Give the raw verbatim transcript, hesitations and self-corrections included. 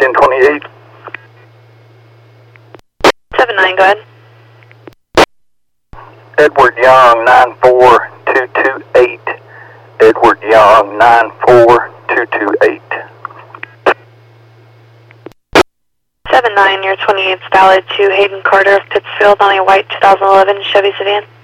ten twenty-eight. seven nine, go ahead. Edward Young, nine four two two eight. Edward Young, nine four two two eight. seven nine, your twenty-eight's valid to Hayden Carter of Pittsfield on a white two thousand eleven Chevy sedan.